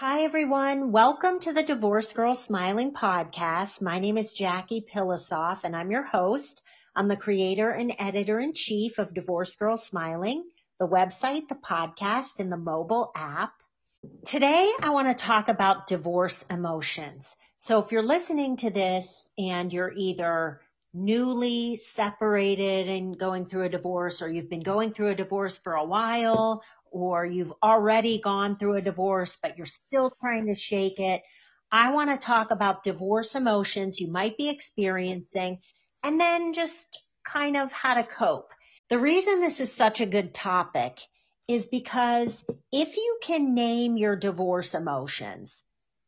Hi, everyone. Welcome to the Divorce Girl Smiling podcast. My name is Jackie Pilosoff, and I'm your host. I'm the creator and editor-in-chief of Divorce Girl Smiling, the website, the podcast, and the mobile app. Today, I want to talk about divorce emotions. So if you're listening to this and you're either newly separated and going through a divorce, or you've been going through a divorce for a while, or you've already gone through a divorce, but you're still trying to shake it, I want to talk about divorce emotions you might be experiencing and then just kind of how to cope. The reason this is such a good topic is because if you can name your divorce emotions,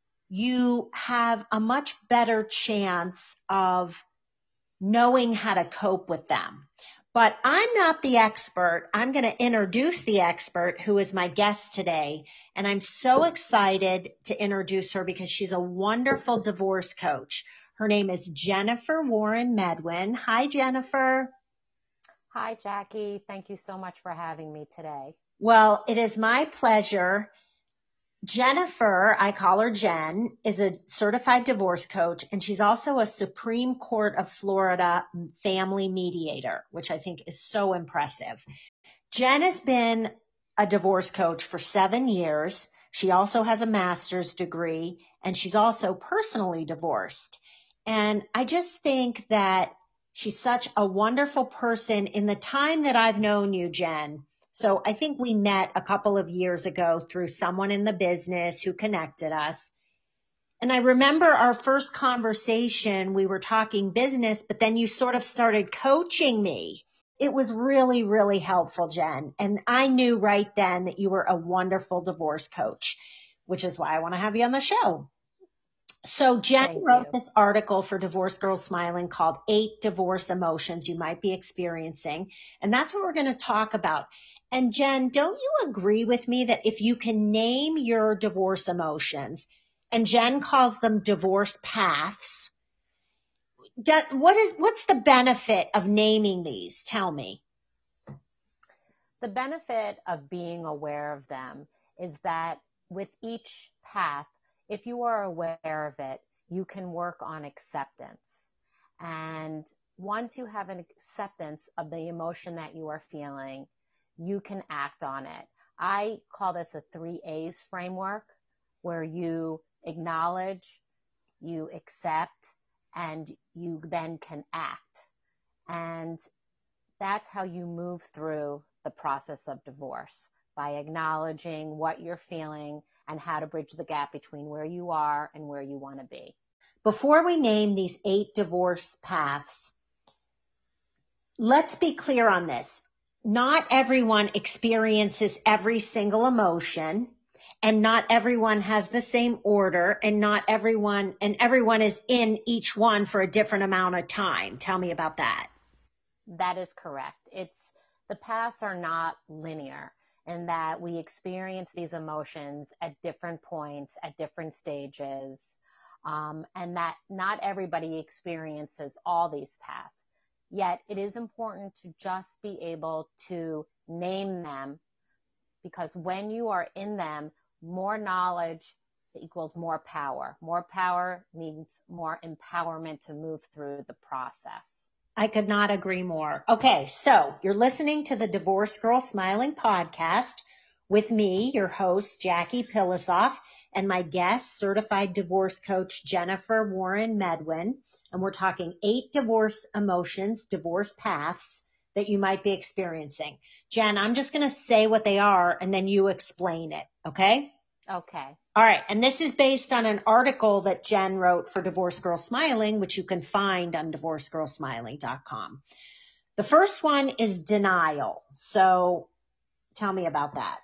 you have a much better chance of knowing how to cope with them. But I'm not the expert. I'm going to introduce the expert who is my guest today. And I'm so excited to introduce her because she's a wonderful divorce coach. Her name is Jennifer Warren Medwin. Hi, Jennifer. Hi, Jackie. Thank you so much for having me today. Well, it is my pleasure. Jennifer, I call her Jen, is a certified divorce coach, and she's also a Supreme Court of Florida family mediator, which I think is so impressive. Jen has been a divorce coach for 7 years. She also has a master's degree, and she's also personally divorced. And I just think that she's such a wonderful person. In the time that I've known you, Jen, so I think we met a couple of years ago through someone in the business who connected us. And I remember our first conversation, we were talking business, but then you sort of started coaching me. It was really, really helpful, Jen. And I knew right then that you were a wonderful divorce coach, which is why I want to have you on the show. So Jen wrote this article for Divorce Girl Smiling called 8 Divorce Emotions You Might Be Experiencing. And that's what we're going to talk about. And Jen, don't you agree with me that if you can name your divorce emotions, and Jen calls them divorce paths, what's the benefit of naming these? Tell me. The benefit of being aware of them is that with each path, if you are aware of it, you can work on acceptance. And once you have an acceptance of the emotion that you are feeling, you can act on it. I call this a 3 A's framework, where you acknowledge, you accept, and you then can act. And that's how you move through the process of divorce, by acknowledging what you're feeling and how to bridge the gap between where you are and where you want to be. Before we name these 8 divorce paths, let's be clear on this. Not everyone experiences every single emotion, and not everyone has the same order, and everyone is in each one for a different amount of time. Tell me about that. That is correct. The paths are not linear, in that we experience these emotions at different points, at different stages, and that not everybody experiences all these paths. Yet it is important to just be able to name them, because when you are in them, more knowledge equals more power. More power means more empowerment to move through the process. I could not agree more. Okay, so you're listening to the Divorce Girl Smiling podcast with me, your host, Jackie Pilosoff, and my guest, certified divorce coach, Jennifer Warren Medwin. And we're talking 8 divorce emotions, divorce paths that you might be experiencing. Jen, I'm just going to say what they are and then you explain it, okay? Okay. All right. And this is based on an article that Jen wrote for Divorce Girl Smiling, which you can find on divorcegirlsmiling.com. The first one is denial. So tell me about that.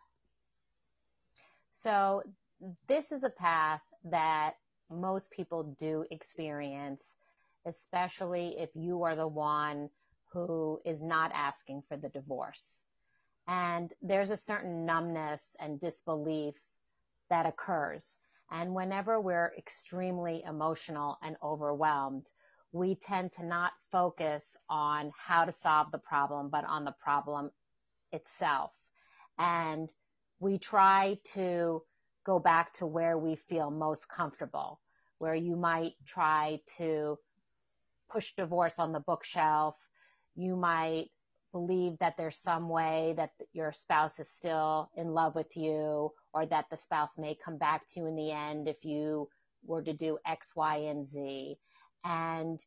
So this is a path that most people do experience, especially if you are the one who is not asking for the divorce. And there's a certain numbness and disbelief that occurs. And whenever we're extremely emotional and overwhelmed, we tend to not focus on how to solve the problem, but on the problem itself. And we try to go back to where we feel most comfortable, where you might try to push divorce on the bookshelf. You might believe that there's some way that your spouse is still in love with you, or that the spouse may come back to you in the end if you were to do X, Y, and Z. And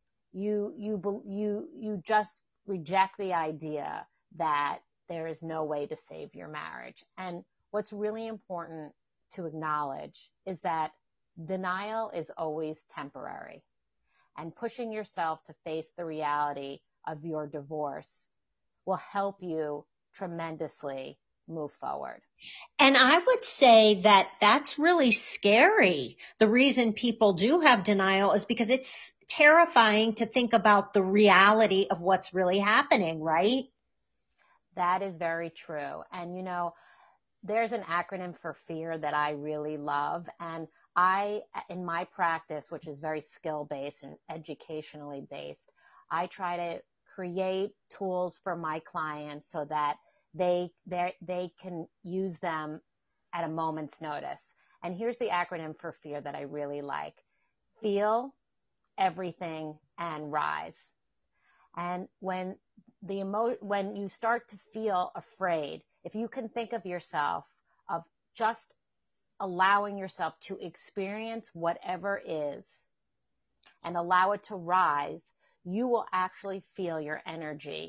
you just reject the idea that there is no way to save your marriage. And what's really important to acknowledge is that denial is always temporary, and pushing yourself to face the reality of your divorce will help you tremendously move forward. And I would say that that's really scary. The reason people do have denial is because it's terrifying to think about the reality of what's really happening, right? That is very true. And, there's an acronym for fear that I really love. And in my practice, which is very skill-based and educationally based, I try to create tools for my clients so that they can use them at a moment's notice. And here's the acronym for fear that I really like: feel everything and rise. And when you start to feel afraid, if you can think of yourself of just allowing yourself to experience whatever is and allow it to rise, you will actually feel your energy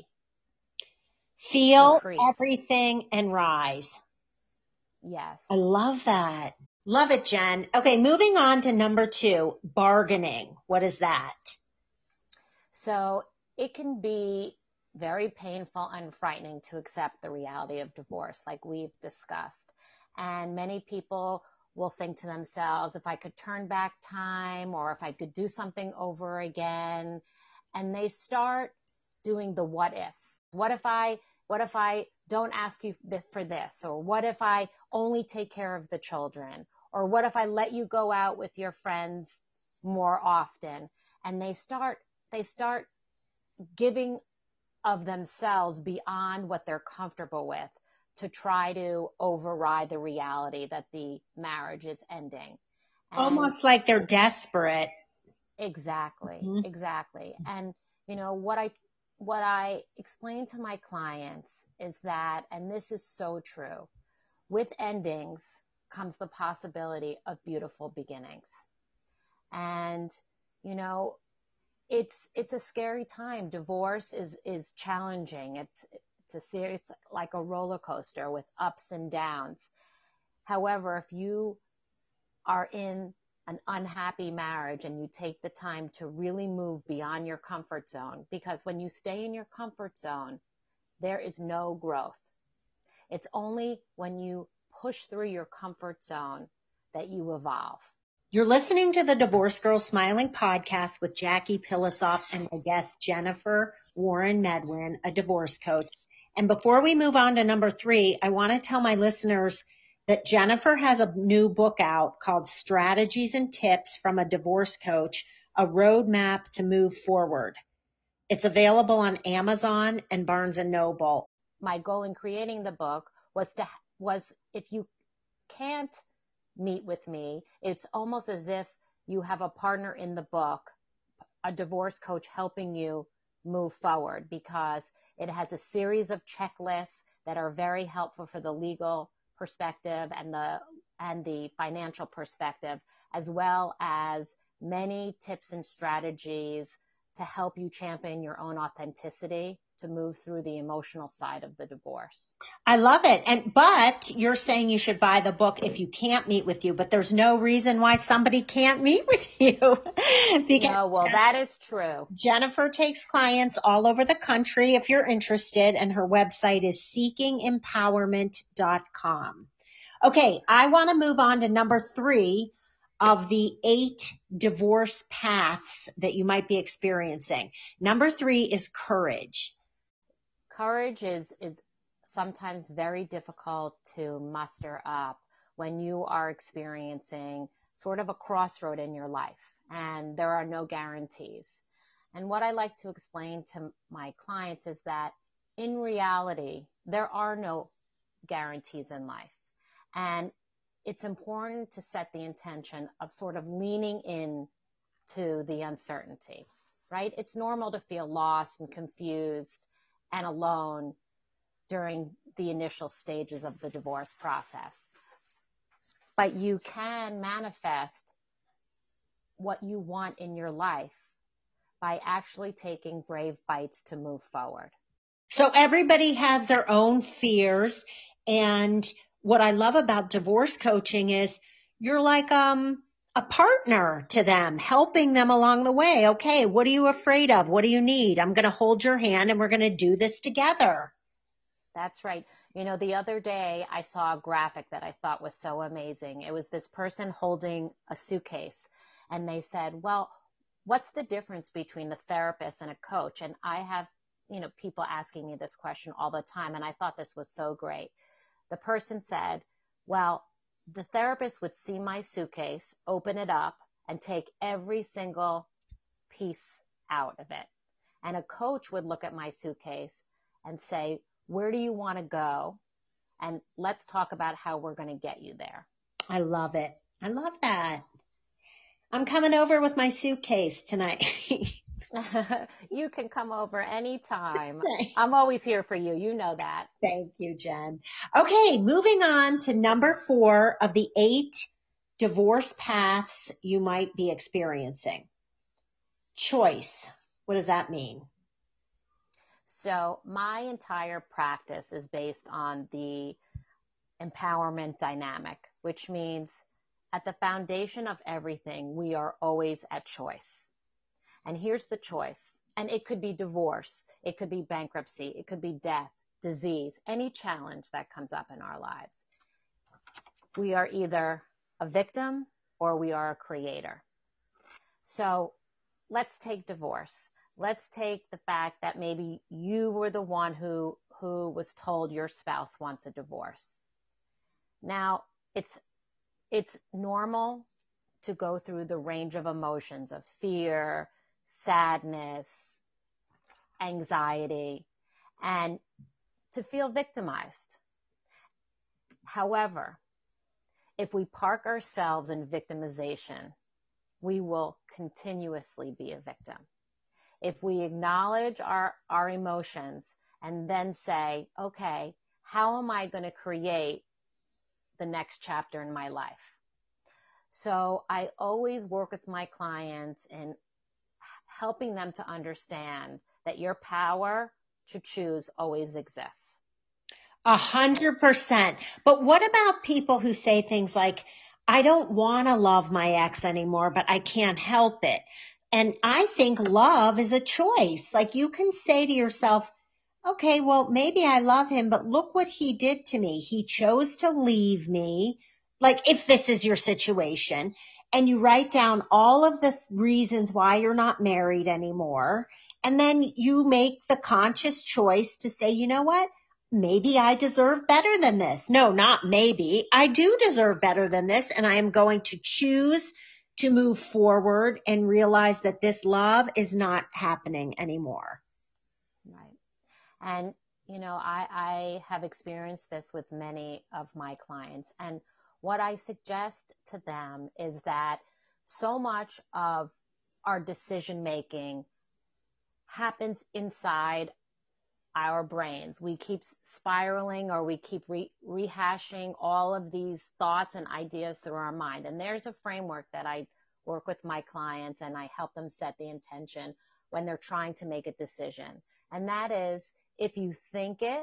Feel increase. Everything and rise. Yes. I love that. Love it, Jen. Okay, moving on to number 2, bargaining. What is that? So it can be very painful and frightening to accept the reality of divorce, like we've discussed. And many people will think to themselves, if I could turn back time, or if I could do something over again, and they start doing the what ifs. What if I don't ask you for this? Or what if I only take care of the children? Or what if I let you go out with your friends more often? And they start giving of themselves beyond what they're comfortable with to try to override the reality that the marriage is ending. And almost like they're desperate. Exactly. Mm-hmm. Exactly. And what I explain to my clients is that, and this is so true, with endings comes the possibility of beautiful beginnings. And, it's a scary time. Divorce is challenging. It's like a roller coaster with ups and downs. However, if you are in an unhappy marriage and you take the time to really move beyond your comfort zone, because when you stay in your comfort zone, there is no growth. It's only when you push through your comfort zone that you evolve. You're listening to the Divorce Girl Smiling podcast with Jackie Pilosoff and my guest Jennifer Warren Medwin, a divorce coach. And before we move on to number 3, I want to tell my listeners that Jennifer has a new book out called Strategies and Tips from a Divorce Coach, a Roadmap to Move Forward. It's available on Amazon and Barnes & Noble. My goal in creating the book was if you can't meet with me, it's almost as if you have a partner in the book, a divorce coach helping you move forward, because it has a series of checklists that are very helpful for the legal perspective and the financial perspective, as well as many tips and strategies to help you champion your own authenticity to move through the emotional side of the divorce. I love it. But you're saying you should buy the book if you can't meet with you, but there's no reason why somebody can't meet with you. That is true. Jennifer takes clients all over the country if you're interested, and her website is seekingempowerment.com. Okay, I want to move on to number 3 of the 8 divorce paths that you might be experiencing. Number 3 is courage. Courage is sometimes very difficult to muster up when you are experiencing sort of a crossroad in your life and there are no guarantees. And what I like to explain to my clients is that in reality, there are no guarantees in life. And it's important to set the intention of sort of leaning in to the uncertainty, right? It's normal to feel lost and confused and alone during the initial stages of the divorce process. But you can manifest what you want in your life by actually taking brave bites to move forward. So everybody has their own fears. And what I love about divorce coaching is you're like a partner to them, helping them along the way. Okay, what are you afraid of? What do you need? I'm going to hold your hand and we're going to do this together. That's right. You know, the other day I saw a graphic that I thought was so amazing. It was this person holding a suitcase, and they said, well, what's the difference between a therapist and a coach? And I have, you know, people asking me this question all the time, and I thought this was so great. The person said, well, the therapist would see my suitcase, open it up, and take every single piece out of it. And a coach would look at my suitcase and say, where do you want to go? And let's talk about how we're going to get you there. I love it. I love that. I'm coming over with my suitcase tonight. You can come over anytime. I'm always here for you. You know that. Thank you, Jen. Okay, moving on to number 4 of the 8 divorce paths you might be experiencing. Choice. What does that mean? So my entire practice is based on the empowerment dynamic, which means at the foundation of everything, we are always at choice. And here's the choice. And it could be divorce. It could be bankruptcy. It could be death, disease, any challenge that comes up in our lives. We are either a victim or we are a creator. So let's take divorce. Let's take the fact that maybe you were the one who was told your spouse wants a divorce. Now, it's normal to go through the range of emotions of fear, sadness, anxiety, and to feel victimized. However, if we park ourselves in victimization, we will continuously be a victim. If we acknowledge our emotions and then say, okay, how am I going to create the next chapter in my life? So I always work with my clients in helping them to understand that your power to choose always exists. 100%. But what about people who say things like, I don't want to love my ex anymore, but I can't help it. And I think love is a choice. Like you can say to yourself, okay, well, maybe I love him, but look what he did to me. He chose to leave me. Like if this is your situation, and you write down all of the reasons why you're not married anymore. And then you make the conscious choice to say, you know what? Maybe I deserve better than this. No, not maybe. I do deserve better than this. And I am going to choose to move forward and realize that this love is not happening anymore. Right. And, you know, I have experienced this with many of my clients. And what I suggest to them is that so much of our decision making happens inside our brains. We keep spiraling, or we keep rehashing all of these thoughts and ideas through our mind. And there's a framework that I work with my clients, and I help them set the intention when they're trying to make a decision. And that is, if you think it,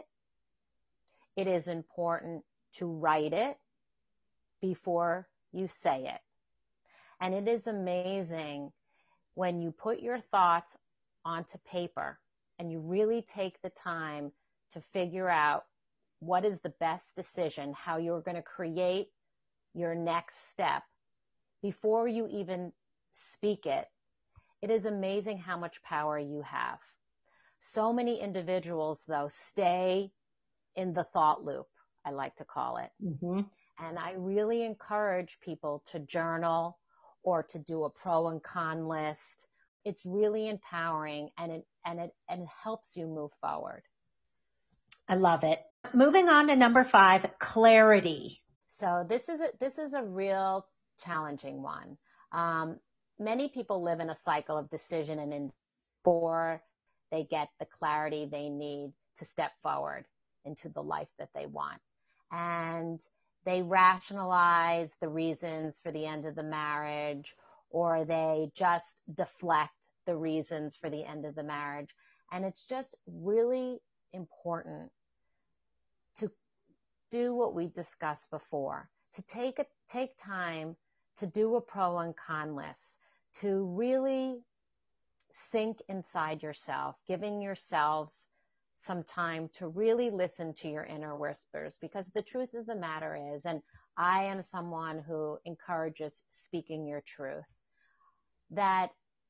it is important to write it before you say it. And it is amazing when you put your thoughts onto paper and you really take the time to figure out what is the best decision, how you're going to create your next step before you even speak it. It is amazing how much power you have. So many individuals, though, stay in the thought loop, I like to call it. Mm-hmm. And I really encourage people to journal or to do a pro and con list. It's really empowering, and it helps you move forward. I love it. Moving on to number 5, clarity. So this is a real challenging one. Many people live in a cycle of decision and before they get the clarity they need to step forward into the life that they want. And they rationalize the reasons for the end of the marriage, or they just deflect the reasons for the end of the marriage. And it's just really important to do what we discussed before, to take time to do a pro and con list, to really sink inside yourself, giving yourselves some time to really listen to your inner whispers, because the truth of the matter is, and I am someone who encourages speaking your truth, that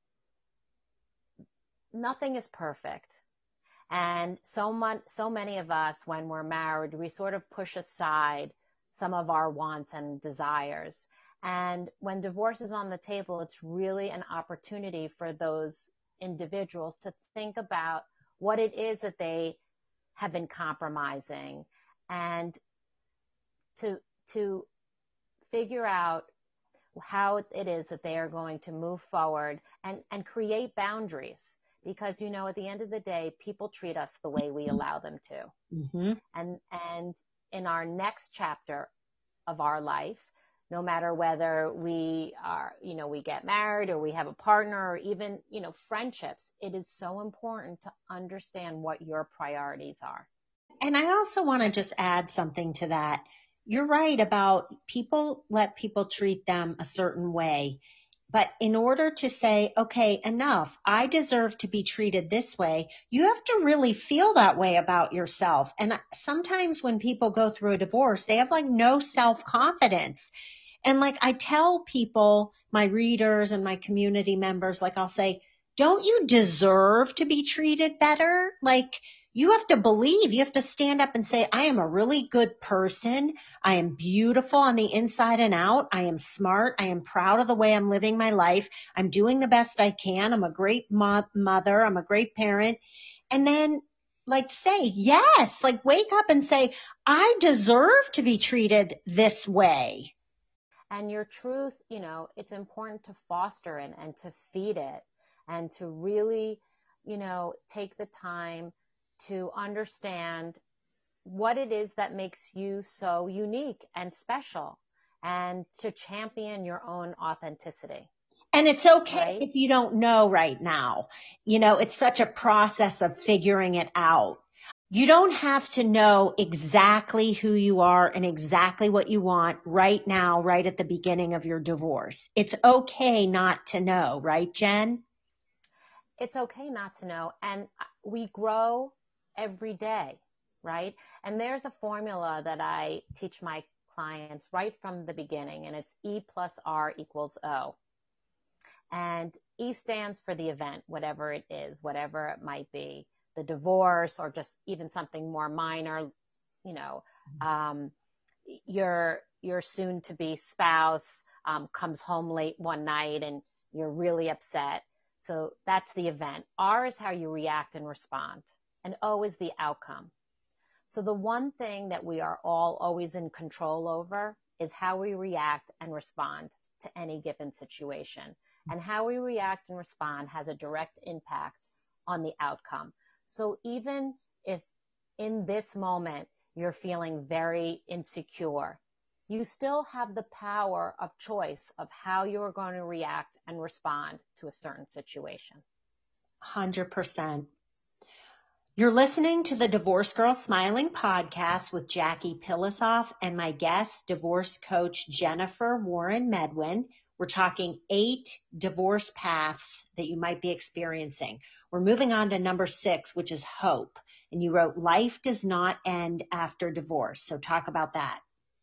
nothing is perfect. And so many of us, when we're married, we sort of push aside some of our wants and desires. And when divorce is on the table, it's really an opportunity for those individuals to think about what it is that they have been compromising, and to figure out how it is that they are going to move forward and create boundaries. Because, at the end of the day, people treat us the way we allow them to. Mm-hmm. And in our next chapter of our life, no matter whether we are, we get married or we have a partner or even, friendships, it is so important to understand what your priorities are. And I also want to just add something to that. You're right about let people treat them a certain way. But in order to say, okay, enough, I deserve to be treated this way, you have to really feel that way about yourself. And sometimes when people go through a divorce, they have like no self-confidence. And like I tell people, my readers and my community members, like I'll say, don't you deserve to be treated better? Like you have to believe, you have to stand up and say, I am a really good person. I am beautiful on the inside and out. I am smart. I am proud of the way I'm living my life. I'm doing the best I can. I'm a great mother. I'm a great parent. And then like say, yes, like wake up and say, I deserve to be treated this way. And your truth, it's important to foster it and to feed it and to really, take the time to understand what it is that makes you so unique and special, and to champion your own authenticity. And it's okay Right? if you don't know right now. It's such a process of figuring it out. You don't have to know exactly who you are and exactly what you want right now, right at the beginning of your divorce. It's okay not to know, right, Jen? It's okay not to know. And we grow every day, right? And there's a formula that I teach my clients right from the beginning, and it's E plus R equals O. And E stands for the event, whatever it is, whatever it might be, the divorce or just even something more minor, you know, um, your soon to be spouse comes home late one night and you're really upset. So that's the event. R is how you react and respond, and O is the outcome. So the one thing that we are all always in control over is how we react and respond to any given situation. And how we react and respond has a direct impact on the outcome. So even if in this moment you're feeling very insecure, you still have the power of choice of how you're going to react and respond to a certain situation. 100%. You're listening to the Divorce Girl Smiling podcast with Jackie Pilosoff and my guest, divorce coach Jennifer Warren Medwin. We're talking 8 divorce paths that you might be experiencing. We're moving on to number 6, which is hope. And you wrote, life does not end after divorce. So talk about that.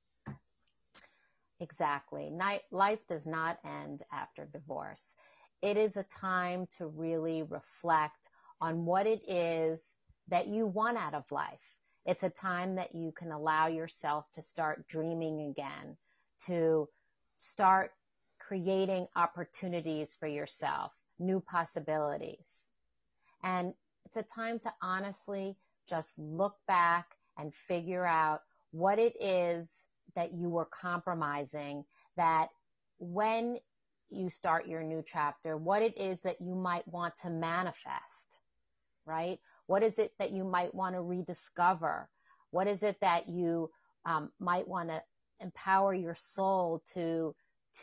Exactly. Life does not end after divorce. It is a time to really reflect on what it is that you want out of life. It's a time that you can allow yourself to start dreaming again, to start creating opportunities for yourself, new possibilities. And it's a time to honestly just look back and figure out what it is that you were compromising, that when you start your new chapter, what it is that you might want to manifest, right? What is it that you might want to rediscover? What is it that you might want to empower your soul to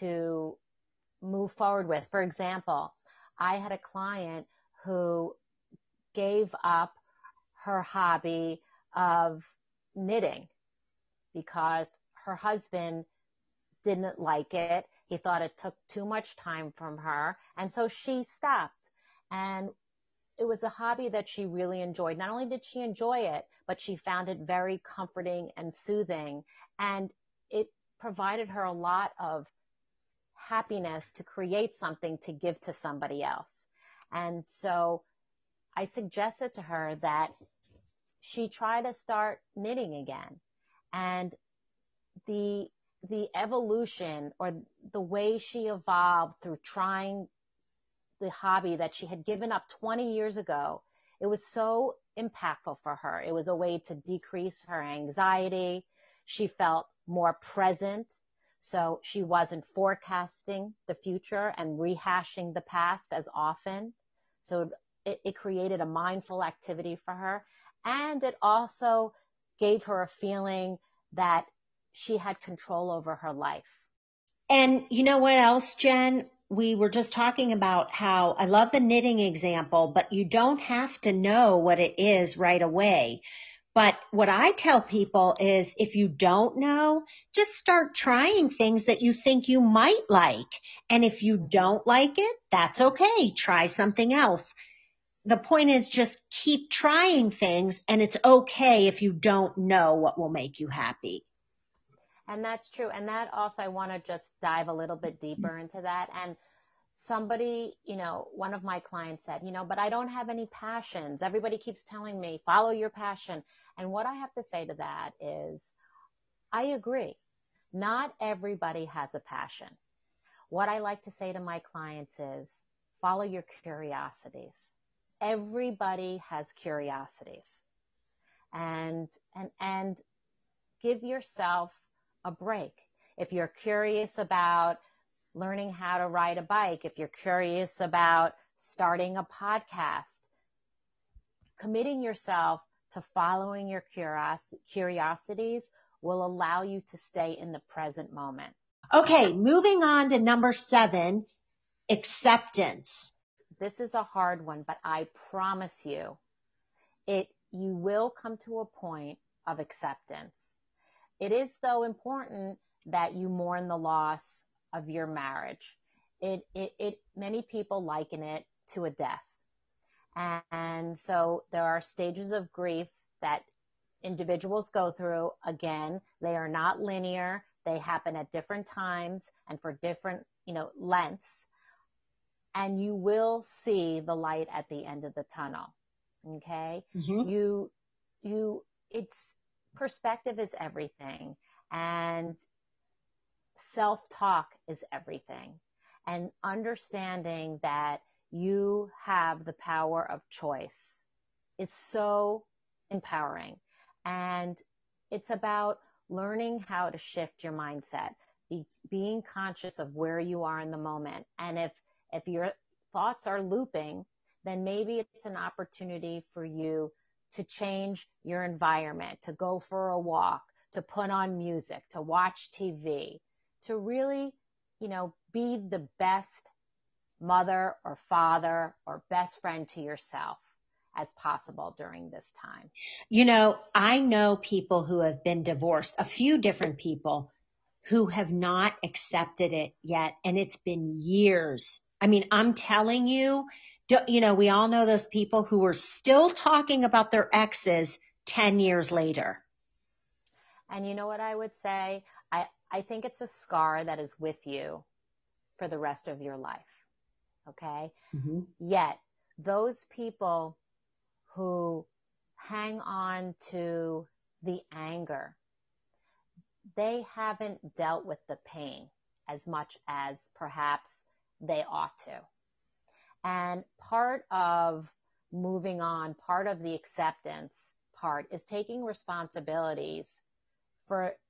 move forward with? For example, I had a client who gave up her hobby of knitting because her husband didn't like it. He thought it took too much time from her. And so she stopped. And it was a hobby that she really enjoyed. Not only did she enjoy it, but she found it very comforting and soothing. And it provided her a lot of happiness to create something to give to somebody else. And so I suggested to her that she try to start knitting again. And the evolution, or the way she evolved through trying the hobby that she had given up 20 years ago, it was so impactful for her. It was a way to decrease her anxiety. She felt more present, so she wasn't forecasting the future and rehashing the past as often. So it created a mindful activity for her. And it also gave her a feeling that she had control over her life. And you know what else, Jen? We were just talking about how I love the knitting example, but you don't have to know what it is right away. But what I tell people is if you don't know, just start trying things that you think you might like. And if you don't like it, that's okay. Try something else. The point is just keep trying things, and it's okay if you don't know what will make you happy. And that's true. And that also, I want to just dive a little bit deeper into that. And somebody, one of my clients said, but I don't have any passions. Everybody keeps telling me, follow your passion. And what I have to say to that is, I agree. Not everybody has a passion. What I like to say to my clients is, follow your curiosities. Everybody has curiosities. And give yourself a break. If you're curious about learning how to ride a bike, if you're curious about starting a podcast, committing yourself to following your curiosities will allow you to stay in the present moment. Okay, moving on to number 7, acceptance. This is a hard one, but I promise you, you will come to a point of acceptance. It is, though, important that you mourn the loss of your marriage. Many people liken it to a death. And so there are stages of grief that individuals go through. Again, they are not linear. They happen at different times and for different, lengths. And you will see the light at the end of the tunnel. Okay? Mm-hmm. It's perspective is everything, and self-talk is everything. And understanding that you have the power of choice is so empowering. And it's about learning how to shift your mindset, being conscious of where you are in the moment. And if your thoughts are looping, then maybe it's an opportunity for you to change your environment, to go for a walk, to put on music, to watch TV, to really, be the best mother or father or best friend to yourself as possible during this time. I know people who have been divorced, a few different people who have not accepted it yet. And it's been years. I mean, I'm telling you, we all know those people who are still talking about their exes 10 years later. And you know what I would say? I think it's a scar that is with you for the rest of your life. Okay? Mm-hmm. Yet, those people who hang on to the anger, they haven't dealt with the pain as much as perhaps they ought to. And part of moving on, part of the acceptance part is taking responsibilities for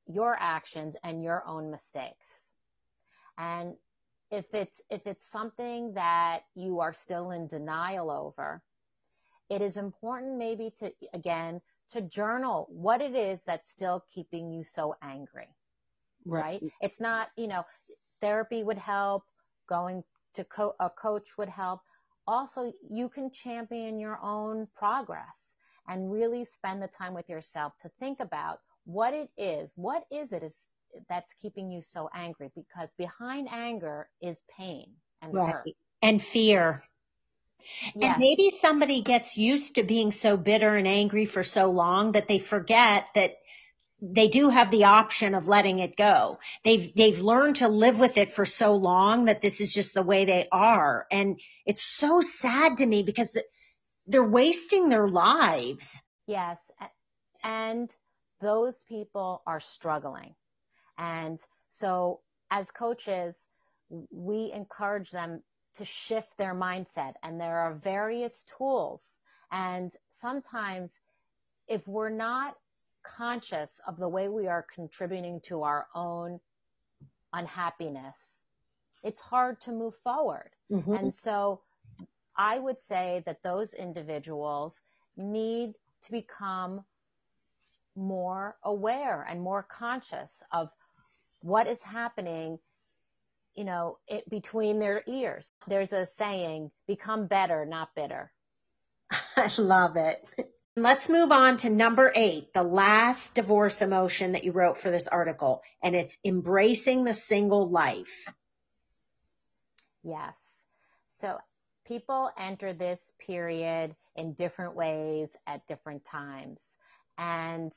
your actions and your own mistakes. And if it's something that you are still in denial over, it is important maybe to journal what it is that's still keeping you so angry, right? It's not, therapy would help, going to a coach would help. Also, you can champion your own progress and really spend the time with yourself to think about what it is that's keeping you so angry, because behind anger is pain and hurt. And fear. Yes. And maybe somebody gets used to being so bitter and angry for so long that they forget that they do have the option of letting it go. They've learned to live with it for so long that this is just the way they are. And it's so sad to me because they're wasting their lives. Yes. And those people are struggling. And so as coaches, we encourage them to shift their mindset, and there are various tools. And sometimes if we're not conscious of the way we are contributing to our own unhappiness, it's hard to move forward. Mm-hmm. And so I would say that those individuals need to become more aware and more conscious of what is happening, between their ears. There's a saying, become better, not bitter. I love it. Let's move on to number 8, the last divorce emotion that you wrote for this article, and it's embracing the single life. Yes. So people enter this period in different ways at different times. And,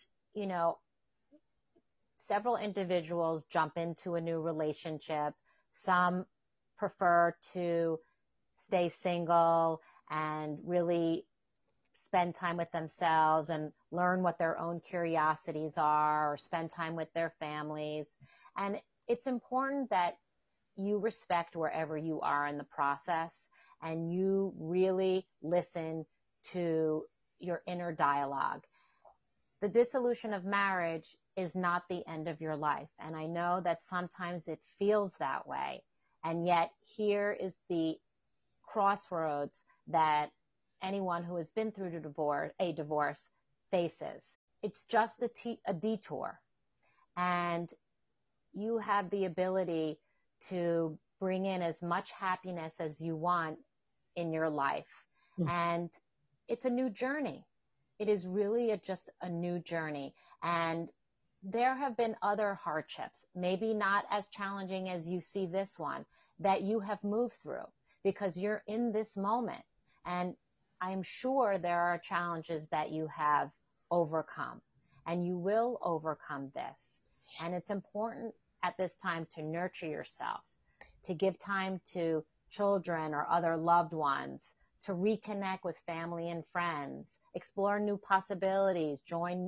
several individuals jump into a new relationship. Some prefer to stay single and really spend time with themselves and learn what their own curiosities are, or spend time with their families. And it's important that you respect wherever you are in the process and you really listen to your inner dialogue. The dissolution of marriage is not the end of your life. And I know that sometimes it feels that way. And yet here is the crossroads that anyone who has been through a divorce faces. It's just a detour. And you have the ability to bring in as much happiness as you want in your life. Mm-hmm. And it's a new journey. It is really just a new journey. And there have been other hardships, maybe not as challenging as you see this one, that you have moved through because you're in this moment. And I'm sure there are challenges that you have overcome, and you will overcome this. And it's important at this time to nurture yourself, to give time to children or other loved ones, to reconnect with family and friends, explore new possibilities, join,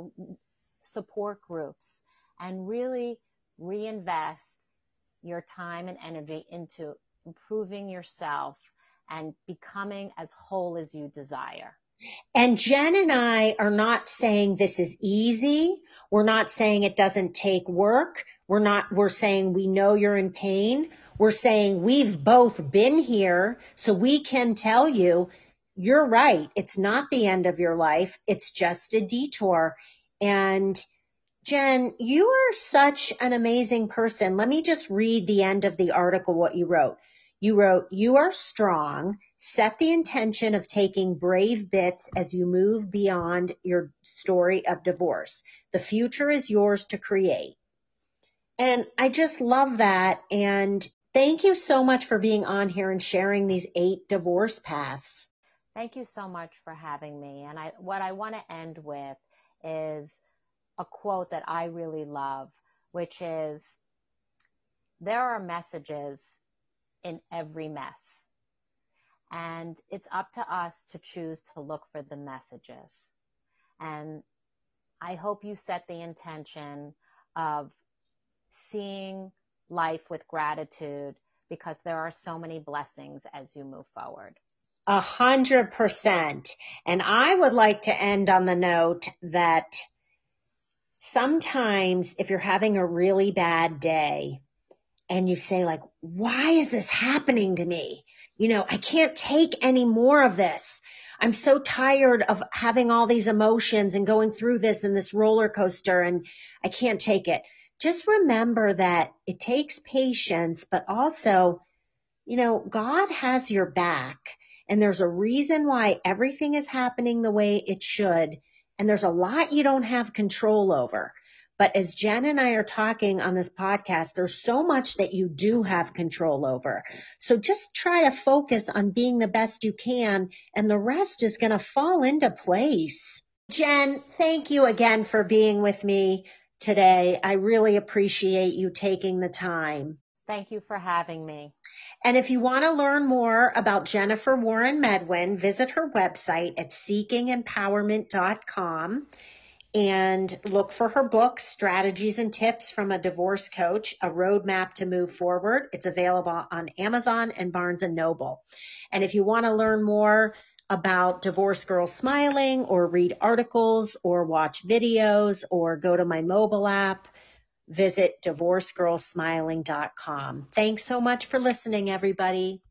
support groups, and really reinvest your time and energy into improving yourself and becoming as whole as you desire. And Jen and I are not saying this is easy. We're not saying it doesn't take work. We're saying we know you're in pain. We're saying we've both been here, so we can tell you, you're right. It's not the end of your life. It's just a detour. And Jen, you are such an amazing person. Let me just read the end of the article, what you wrote. You wrote, you are strong. Set the intention of taking brave bits as you move beyond your story of divorce. The future is yours to create. And I just love that. And thank you so much for being on here and sharing these 8 divorce paths. Thank you so much for having me. And what I want to end with is a quote that I really love, which is, there are messages in every mess. And it's up to us to choose to look for the messages. And I hope you set the intention of seeing life with gratitude, because there are so many blessings as you move forward. 100%. And I would like to end on the note that sometimes if you're having a really bad day and you say like, why is this happening to me? I can't take any more of this. I'm so tired of having all these emotions and going through this and this roller coaster, and I can't take it. Just remember that it takes patience, but also, God has your back, and there's a reason why everything is happening the way it should. And there's a lot you don't have control over. But as Jen and I are talking on this podcast, there's so much that you do have control over. So just try to focus on being the best you can, and the rest is going to fall into place. Jen, thank you again for being with me today. I really appreciate you taking the time. Thank you for having me. And if you want to learn more about Jennifer Warren Medwin, visit her website at seekingempowerment.com and look for her book, Strategies and Tips from a Divorce Coach, A Roadmap to Move Forward. It's available on Amazon and Barnes & Noble. And if you want to learn more about Divorce Girl Smiling, or read articles or watch videos or go to my mobile app, visit divorcegirlsmiling.com. Thanks so much for listening, everybody.